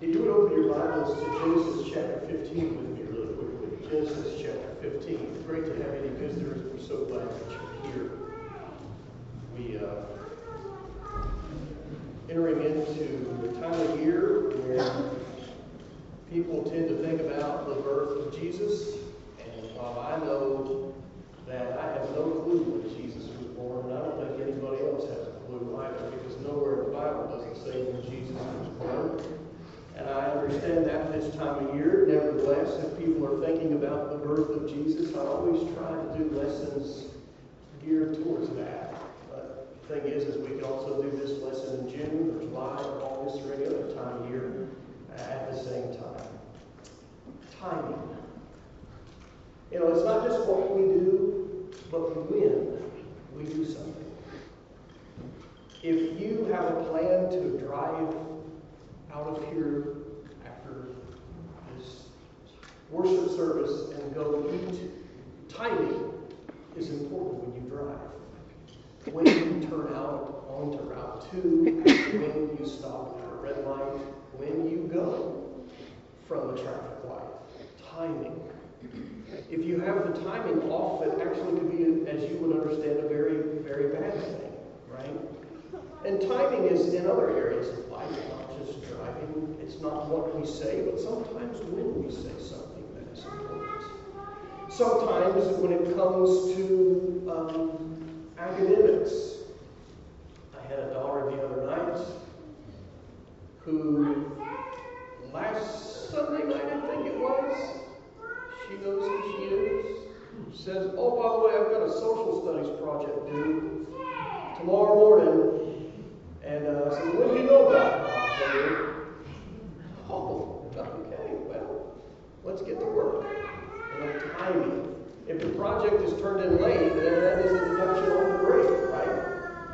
If you would open your Bibles to Genesis chapter 15 with me really quickly. Genesis chapter 15. It's great to have any visitors. We're so glad that you're here. We entering into the time of year where people tend to think about the birth of Jesus. And while I know that I have no clue when Jesus was born, and I don't think anybody else has a clue either, because nowhere in the Bible does it say when Jesus was born. And I understand that this time of year. Nevertheless, if people are thinking about the birth of Jesus, I always try to do lessons geared towards that. But the thing is we can also do this lesson in June or July or August or any other time of year at the same time. Timing. You know, it's not just what we do, but when we do something. If you have a plan to drive out of here after this worship service and go eat, timing is important when you drive. When you turn out onto Route 2, when you stop at a red light, when you go from a traffic light. Timing. If you have the timing off, it actually could be, as you would understand, a very, very bad thing, right? And timing is in other areas of life, not just driving. It's not what we say, but sometimes when we say something that is important. Sometimes when it comes to academics. I had a daughter the other night who last Sunday night, I think it was, she knows who she is, says, oh, by the way, I've got a social studies project due tomorrow morning. And I said, when do you know about it? Oh, okay, well, let's get to work. And timing. If the project is turned in late, then that is a deduction on the break, right?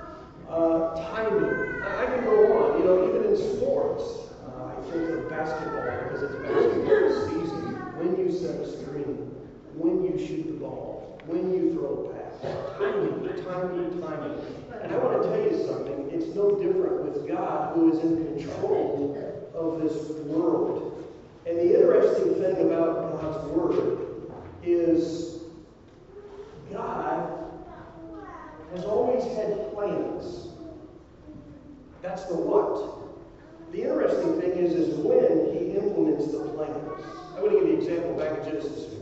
Timing. I can go on. You know, even in sports, I think of basketball because it's basketball season. When you set a screen, when you shoot the ball, when you throw a pass. Timing. And I want to tell you something. It's no different with God, who is in control of this world. And the interesting thing about God's Word is God has always had plans. That's the what. The interesting thing is when He implements the plans. I'm going to give you an example back in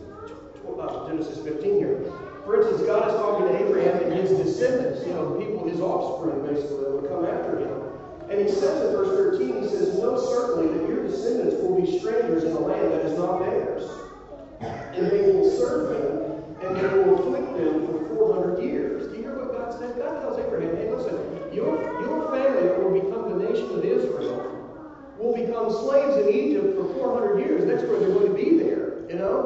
Genesis 15 here. For instance, God is talking to Abraham and his descendants, people, his offspring, basically, that would come after him. And He says in verse 13, He says, know certainly that your descendants will be strangers in a land that is not theirs. And they will serve them, and they will afflict them for 400 years. Do you hear what God said? God tells Abraham, hey, listen, your family that will become the nation of Israel will become slaves in Egypt for 400 years. That's where they're going to be there,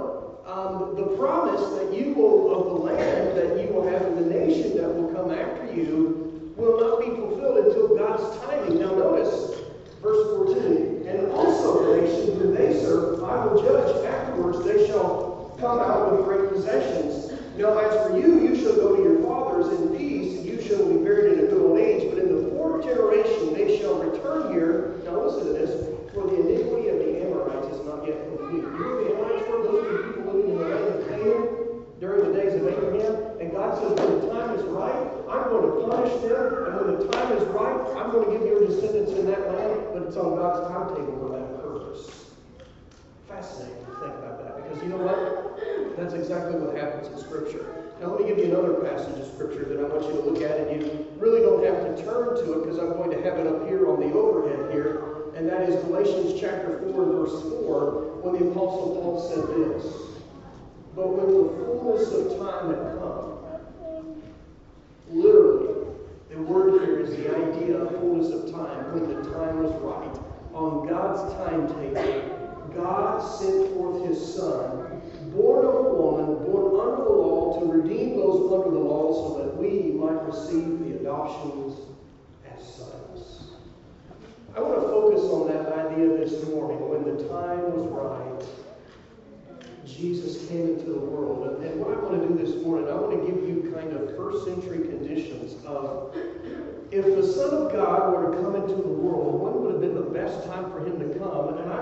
The promise that you will, of the land that you will have in the nation that will come after you, will not be fulfilled until God's timing. Now notice, verse 14, and also the nation whom they serve, I will judge. Afterwards they shall come out with great possessions. Now as for you, you shall go to your fathers in peace. You shall be buried in a good old age. But in the fourth generation they shall return here. Now listen to this. For the iniquity of the Amorites is not yet complete. You know the Amorites were? Those were the people living in the land of Canaan during the days of Abraham. And God says, when the time is right, I'm going to punish them. And when the time is right, I'm going to give your descendants in that land. But it's on God's timetable when that occurs. Fascinating to think about that. Because you know what? That's exactly what happens in Scripture. Now let me give you another passage of Scripture that I want you to look at. And you really don't have to turn to it because I'm going to have it up here on the overhead here. And that is Galatians chapter 4 and verse 4, when the Apostle Paul said this. But when the fullness of time had come, literally, the word here is the idea of fullness of time, when the time was right. On God's timetable, God sent forth His Son, born of a woman, born under the law, to redeem those under the law so that we might receive the adoptions as sons. I want to focus on that idea this morning. When the time was right, Jesus came into the world. And what I want to do this morning, I want to give you kind of first century conditions of if the Son of God were to come into the world, when would have been the best time for Him to come? And I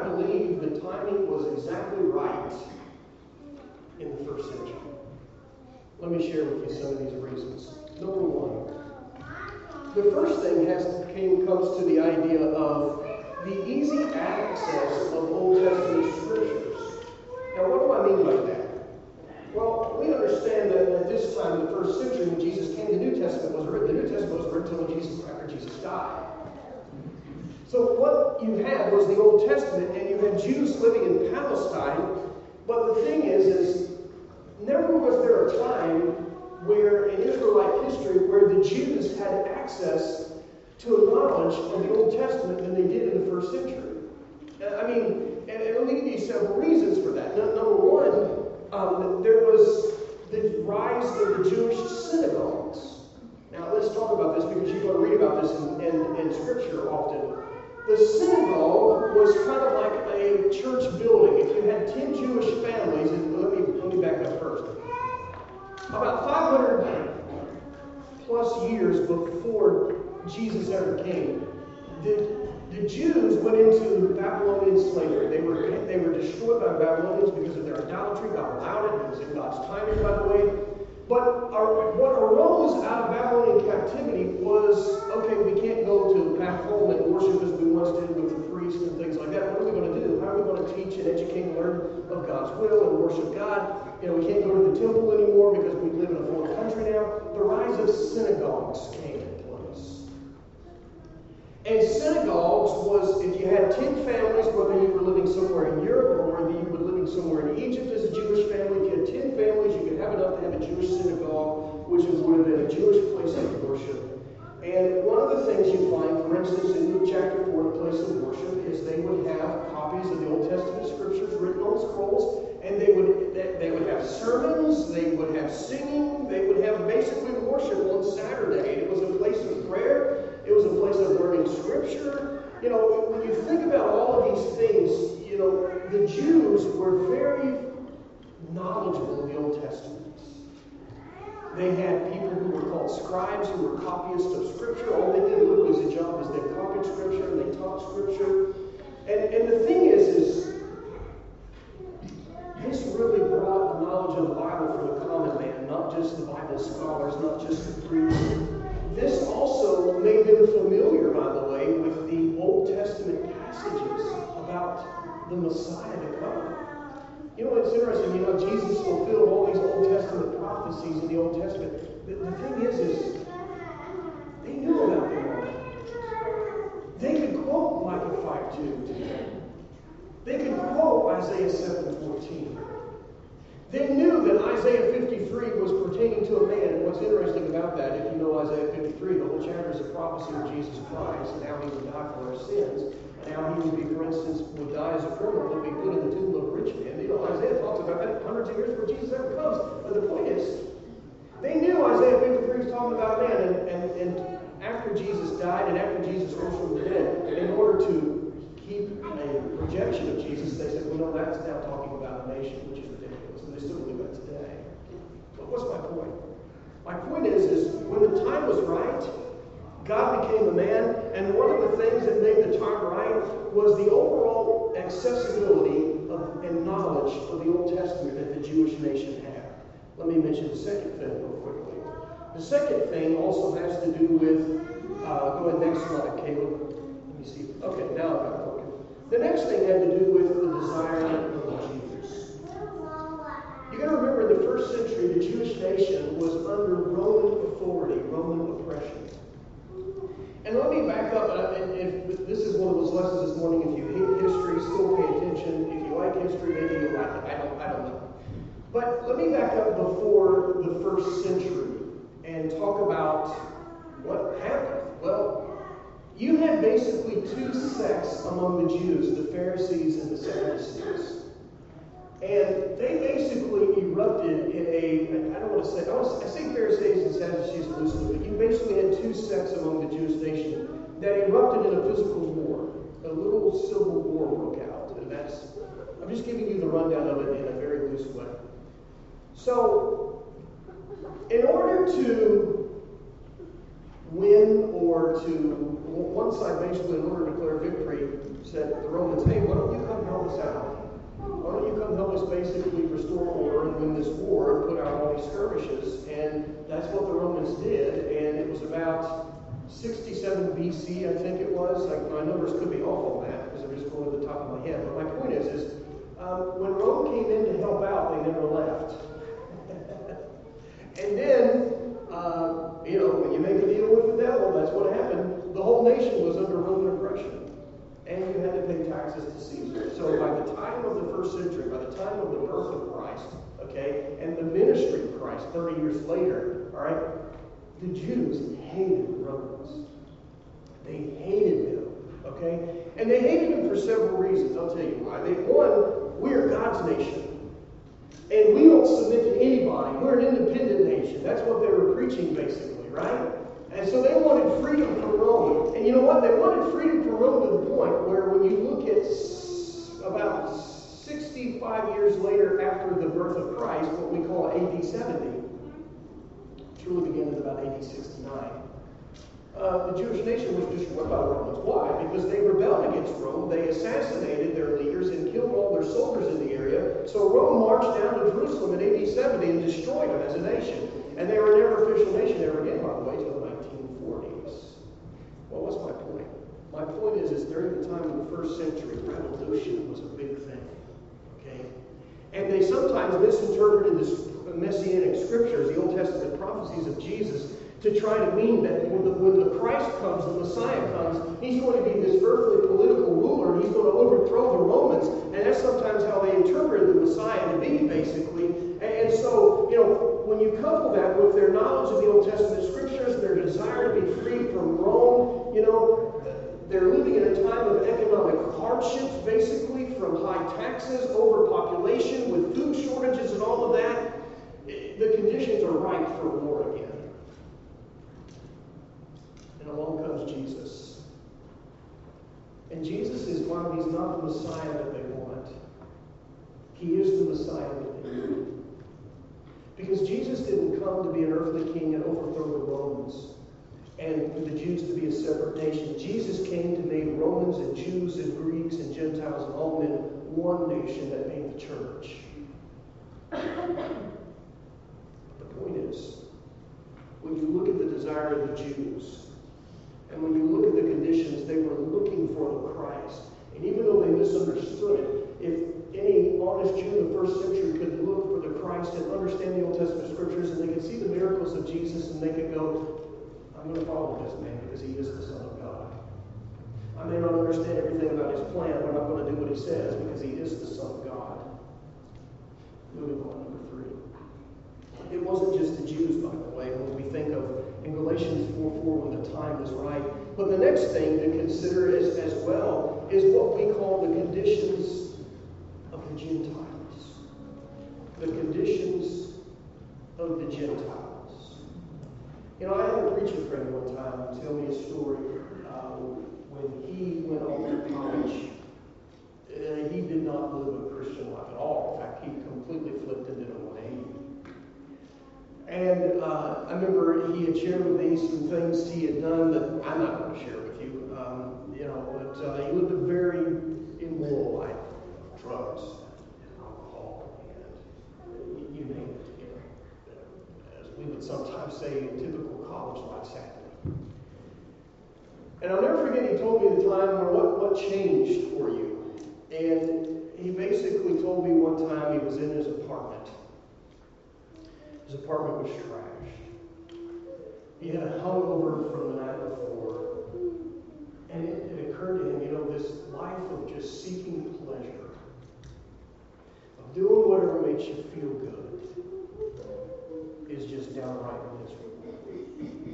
first century? Let me share with you some of these reasons. Number one, the first thing comes to the idea of the easy access of Old Testament scriptures. Now, what do I mean by that? Well, we understand that at this time in the first century, when Jesus came, the New Testament was written. The New Testament was written after Jesus died. So what you had was the Old Testament, and you had Jews living in Palestine. But the thing is never was there a time where in Israelite history where the Jews had access to a knowledge of the Old Testament than they did in the first century. And let me give you several reasons for that. Number one, there was the rise of the Jewish synagogues. Now let's talk about this because you're going to read about this in Scripture often. The synagogue was kind of like a church building. If you had 10 Jewish families, and let me back up first. About 500 plus years before Jesus ever came, the Jews went into Babylonian slavery. They were destroyed by the Babylonians because of their idolatry. God allowed it. It was in God's timing, by the way. But what arose out of Babylonian captivity was, okay, we can't go back home and worship as we once did with the priests and things like that. What are we going to do? How are we going to teach and educate and learn of God's will and worship God? We can't go to the temple anymore because we live in a foreign country now. The rise of synagogues came into place. And synagogues was, if you had 10 families, whether you were living somewhere in Europe or whether you were living somewhere in Egypt as a Jewish family, if you had 10 families, you could have enough to have a Jewish synagogue, which would have been a Jewish place of worship. And one of the things you find, for instance, in Luke chapter 4, the place of worship, is they would have copies of the Old Testament scriptures written on scrolls, and they would have sermons, they would have singing, they would have basically worship on Saturday. It was a place of prayer. It was a place of learning scripture. When you think about all of these things, the Jews were very knowledgeable of the Old Testament. They had people who were called scribes, who were copyists of Scripture. All they did was a job is they copied Scripture and they taught Scripture. And the thing is this really brought the knowledge of the Bible for the common man, not just the Bible scholars, not just the priests. This also made them familiar, by the way, with the Old Testament passages about the Messiah to come. It's interesting, Jesus fulfilled all these Old Testament prophecies in the Old Testament. The thing is they knew about them all. They could quote Micah 5:2 today. They could quote Isaiah 7:14. They knew that Isaiah 53 was pertaining to a man. And what's interesting about that, if you know Isaiah 53, the whole chapter is a prophecy of Jesus Christ and how he would die for our sins. And how he would be, for instance, would die as a criminal, would be put in the tomb of a rich man. Isaiah talks about that hundreds of years before Jesus ever comes. But the point is, they knew Isaiah 53 was talking about man. And after Jesus died and after Jesus rose from the dead, in order to keep a projection of Jesus, they said, well, no, that's now talking about a nation, which is ridiculous. And they still believe that today. But what's my point? My point is when the time was right, God became a man, and one of the things that made the time right was the overall accessibility and knowledge of the Old Testament that the Jewish nation had. Let me mention the second thing real quickly. The second thing also has to do with, go ahead, next slide, Caleb. Let me see. Okay, now I've got it working. The next thing had to do with the desire of the Jews. You got to remember, in the first century, the Jewish nation was under Roman authority, Roman oppression. And let me back up, and if this is one of those lessons this morning. If you hate history, still pay attention. If you like history, maybe you like it. I don't know. But let me back up before the first century and talk about what happened. Well, you had basically two sects among the Jews, the Pharisees and the Sadducees. And they basically erupted in I say Pharisees and Sadducees loosely, but you basically had two sects among the Jewish nation that erupted in a physical war. A little civil war broke out. And I'm just giving you the rundown of it in a very loose way. So, in order to win or one side basically, in order to declare victory, said to the Romans, hey, why don't you come help us out? Why don't you come help us basically restore order and win this war and put out all these skirmishes. And that's what the Romans did. And it was about 67 BC, I think it was. Like, my numbers could be off on that because I'm just going to the top of my head. But my point is when Rome came in to help out, they never left. And then, when you make a deal with the devil, that's what happened. The whole nation was under Roman oppression. And you had to pay taxes to Caesar. So by the time of the first century, by the time of the birth of Christ, okay, and the ministry of Christ 30 years later, all right, the Jews hated the Romans. They hated them, okay? And they hated them for several reasons. I'll tell you why. One, we are God's nation. And we don't submit to anybody. We're an independent nation. That's what they were preaching, basically, right? And so they wanted freedom from Rome. And you know what? They wanted freedom from Rome to the point where when you look at about 65 years later after the birth of Christ, what we call AD 70, which really began at about AD 69, the Jewish nation was destroyed by the Romans. Why? Because they rebelled against Rome. They assassinated their leaders and killed all their soldiers in the area. So Rome marched down to Jerusalem in AD 70 and destroyed them as a nation. And they were never official nation ever again, by the way, until the 1940s. Well, what's my point? My point is during the time of the first century, revolution was a big thing. Okay? And they sometimes misinterpreted the Messianic scriptures, the Old Testament prophecies of Jesus, to try to mean that when the Christ comes, the Messiah comes, he's going to be this earthly political ruler, and he's going to overthrow the Romans. And that's sometimes how they interpreted the Messiah to be, basically. And so, when you couple that with their knowledge of the Old Testament scriptures, their desire to be free from Rome, they're living in a time of economic hardships, basically, from high taxes, overpopulation, with food shortages and all of that. The conditions are ripe for war again. And along comes Jesus. And Jesus is while he's not the Messiah that they want, he is the Messiah that they need. Because Jesus didn't come to be an earthly king and overthrow the Romans and for the Jews to be a separate nation. Jesus came to make Romans and Jews and Greeks and Gentiles and all men one nation, that being the church. The point is, when you look at the desire of the Jews, and when you look at the conditions, they were looking for the Christ. And even though they misunderstood it, if any honest Jew in the first century could look for the Christ and understand the Old Testament scriptures, and they could see the miracles of Jesus, and they could go, I'm going to follow this man because he is the Son of God. I may not understand everything about his plan, but I'm going to do what he says because he is the Son of God. Moving on, number 3. It wasn't just the Jews, by the way, when we think of in Galatians 4:4 when the time is right. But the next thing to consider as well is what we call the conditions of the Gentiles. The conditions of the Gentiles. I had a preacher friend one time tell me a story when he went off to college. He did not live a Christian life at all. In fact, he completely flipped into 180. And I remember he had shared with me some things he had done that I'm not going to share with you. But he lived a very immoral life, drugs, alcohol, and you name it. As we would sometimes say, typical college life, sadly. And I'll never forget, he told me the time where what changed for you. And he basically told me one time he was in his apartment. His apartment was trashed. He had a hungover from the night before. And it occurred to him, this life of just seeking pleasure, of doing whatever makes you feel good, is just downright miserable.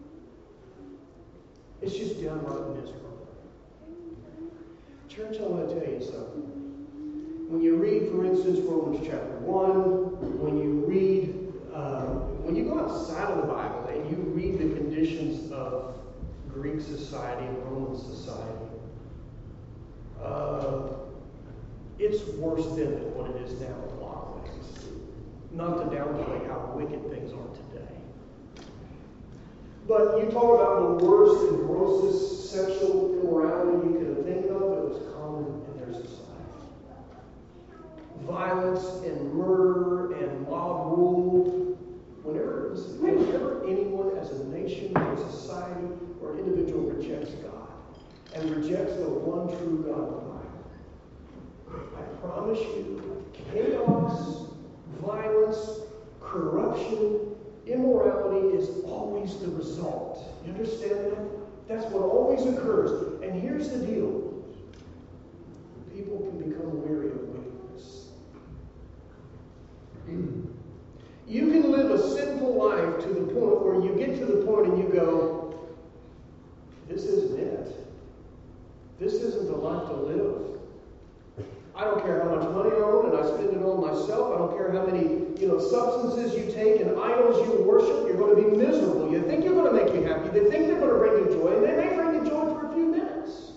It's just downright miserable. Church, I want to tell you something. When you read, for instance, Romans chapter 1, when you go outside of the Bible and you read the conditions of Greek society and Roman society, it's worse then than what it is now in a lot of ways. Not to downplay how wicked things are today. But you talk about the worst and grossest sexual immorality you can think of, it was common in their society. Violence, promise you, chaos, violence, corruption, immorality is always the result. You understand that? That's what always occurs. And here's the deal. People can become weary of wickedness. You can live a sinful life to the point where you get to the point and you go, this isn't it. This isn't the life to live. I don't care how much money I own and I spend it on myself. I don't care how many substances you take and idols you worship. You're going to be miserable. You think you're going to make you happy. They think they're going to bring you joy, and they may bring you joy for a few minutes.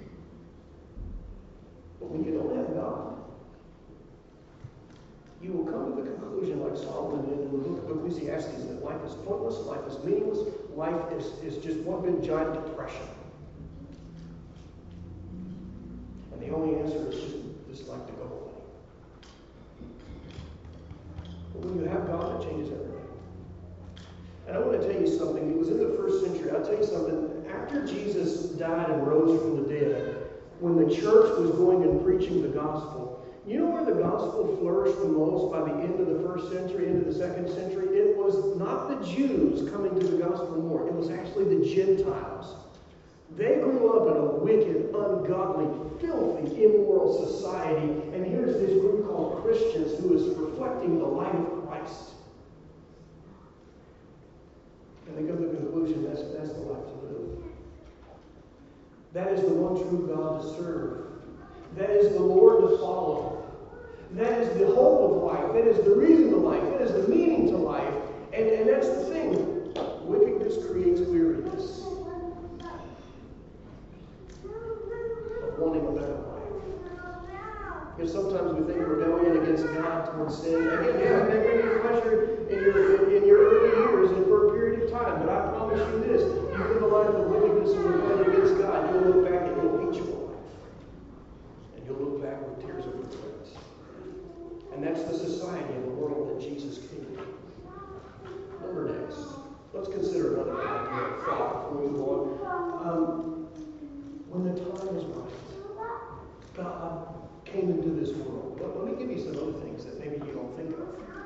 But when you don't have God, you will come to the conclusion, like Solomon did in the book of Ecclesiastes, that life is pointless, life is meaningless, life is just one big giant depression. And the only answer is just like to go away. But when you have God, it changes everything. And I want to tell you something. It was in the first century. I'll tell you something. After Jesus died and rose from the dead, when the church was going and preaching the gospel, you know where the gospel flourished the most by the end of the first century, into the second century? It was not the Jews coming to the gospel more. It was actually the Gentiles. They grew up in a wicked, ungodly, filthy, immoral society. And here's this group called Christians who is reflecting the light of Christ. And they come to the conclusion that's the life to live. That is the one true God to serve. That is the Lord to follow. That is the hope of life. That is the reason to life. That is the meaning to life. And that's the thing. Wickedness creates weariness of wanting a better life. Because sometimes we think rebellion against God towards sin. Again, yeah, it may bring you pleasure in your early years and for a period of time. But I promise you this. You live a life of wickedness and rebellion against God, you'll look back and you'll hate your life. And you'll look back with tears of regret. And that's the society of the world that Jesus came to. Number next, let's consider another idea of thought before we move on. When the time is right, God came into this world. Let me give you some other things that maybe you don't think of.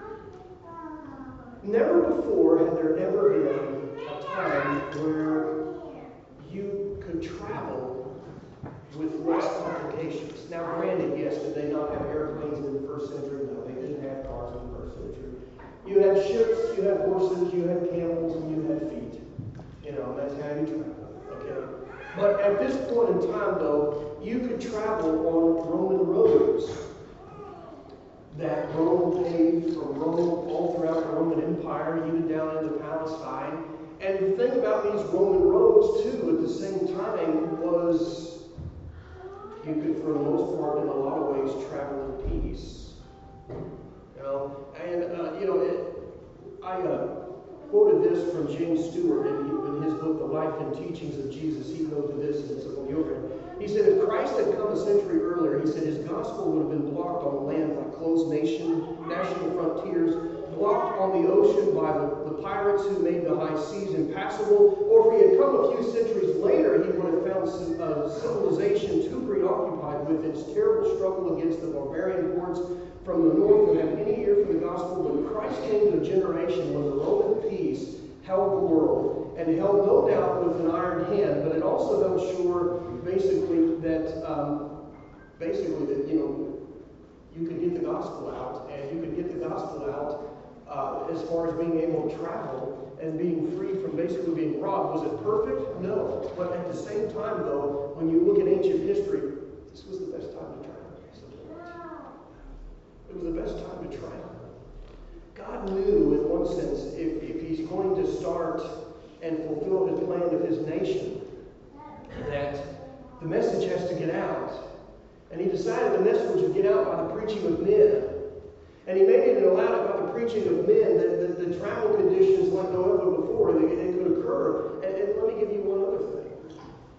Never before had there ever been a time where you could travel with less complications. Now, granted, yes, did they not have airplanes in the first century? No, they didn't have cars in the first century. You had ships, you had horses, you had camels, and you had feet. And that's how you travel. Okay? But at this point in time, though, you could travel on Roman roads that Rome paved from Rome all throughout the Roman Empire, even down into Palestine. And the thing about these Roman roads, too, at the same time, was you could, for the most part, in a lot of ways, travel in peace. I quoted this from James Stewart in his book, The Life and Teachings of Jesus. He wrote to this, and it's on the overhead. He said, if Christ had come a century earlier, he said, his gospel would have been blocked on land by closed national frontiers, blocked on the ocean by the pirates who made the high seas impassable, or if he had come a few centuries later, he would have found civilization too preoccupied with its terrible struggle against the barbarian hordes from the north would have any ear for the gospel. When Christ came to a generation when the Roman peace held the world, and held no doubt with an iron hand, but it also held sure basically that you could get the gospel out, and you could get the gospel out as far as being able to travel and being free from basically being robbed. Was it perfect? No. But at the same time, though, when you look at ancient history, this was the best time to travel. It was the best time to travel. God knew, in one sense, if he's going to start and fulfill his plan of his nation, that the message has to get out. And he decided the message would get out by the preaching of men. And he made it and allowed it by the preaching of men that the travel conditions like no ever before, it could occur. And let me give you one other thing.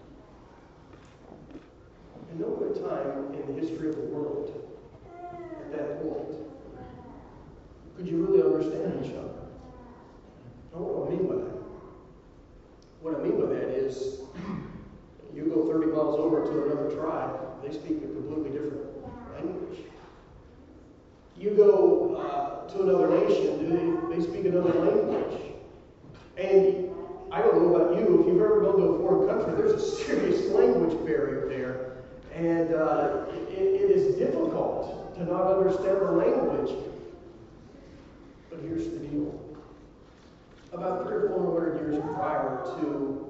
In no other time in the history of the world, at that point, could you really understand each other? Now, what do I mean by that? What I mean by that is, you go 30 miles over to another tribe, they speak a completely different language. another nation, they speak another language. And I don't know about you, if you've ever gone to a foreign country, there's a serious language barrier there. And it is difficult to not understand the language. But here's the deal. About 300 or 400 years prior to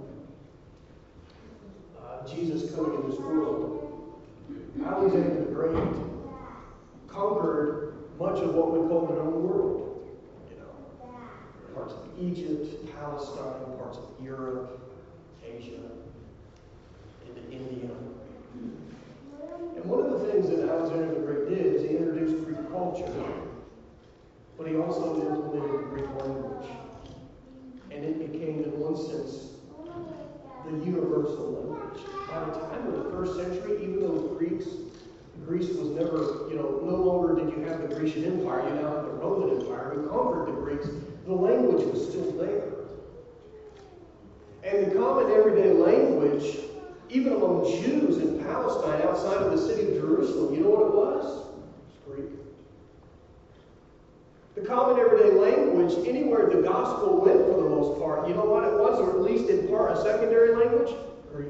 Jesus coming in this world, Alexander the Great conquered much of what we call the known world. You know, parts of Egypt, Palestine, parts of Europe, Asia, into India. And one of the things that Alexander the Great did is he introduced Greek culture, but he also implemented the Greek language. And it became, in one sense, the universal language. By the time of the first century, even though Greece was never, no longer did you have the Grecian Empire, you now have the Roman Empire who conquered the Greeks, the language was still there. And the common everyday language, even among Jews in Palestine outside of the city of Jerusalem, you know what it was? It's Greek. The common everyday language, anywhere the gospel went for the most part, you know what it was, or at least in part a secondary language? Greek.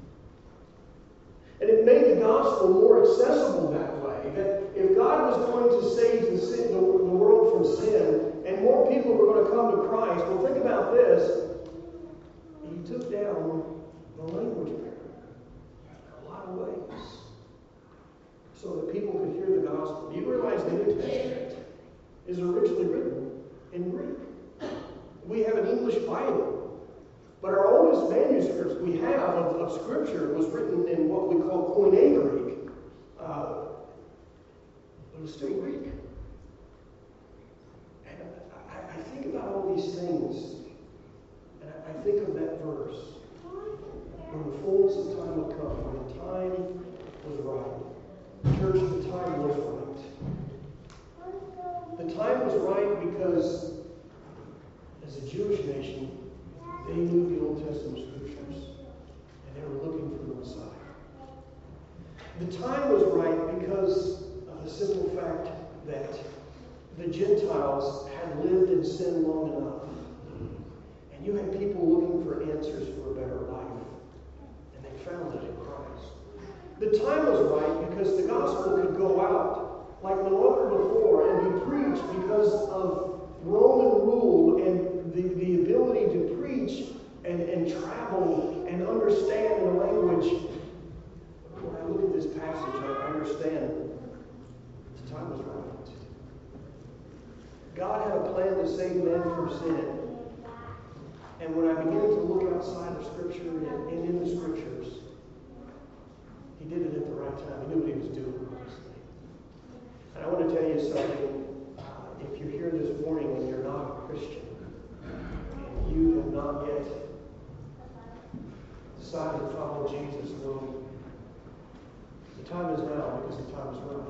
And it made the gospel more accessible that way. That if God was going to save the world from sin, and more people were going to come to Christ, well, think about this. He took down the language barrier in a lot of ways so that people could hear the gospel. Do you realize the New Testament is originally written in Greek? We have an English Bible. But our oldest manuscripts we have of Scripture was written in what we call Koine Greek. But it was still Greek. And I think about all these things, and I think of that verse. When the fullness of time would come, when the time was right. Church, the time was right. The time was right because, as a Jewish nation, they knew the Old Testament Scriptures, and they were looking for the Messiah. The time was right because of the simple fact that the Gentiles had lived in sin long enough, and you had people looking for answers for a better life, and they found it in Christ. The time was right because the gospel could go out like no other before and be preached because of Roman rule and the ability to preach and travel and understand in a language. When I look at this passage, I understand the time was right. God had a plan to save men from sin. And when I began to look outside of Scripture and in the Scriptures, He did it at the right time. He knew what He was doing, obviously. And I want to tell you something. If you're here this morning and you're not a Christian, and you have not yet decided to follow Jesus, well, the time is now because the time is right.